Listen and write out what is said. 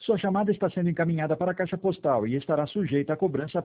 Sua chamada está sendo encaminhada para a caixa postal e estará sujeita à cobrança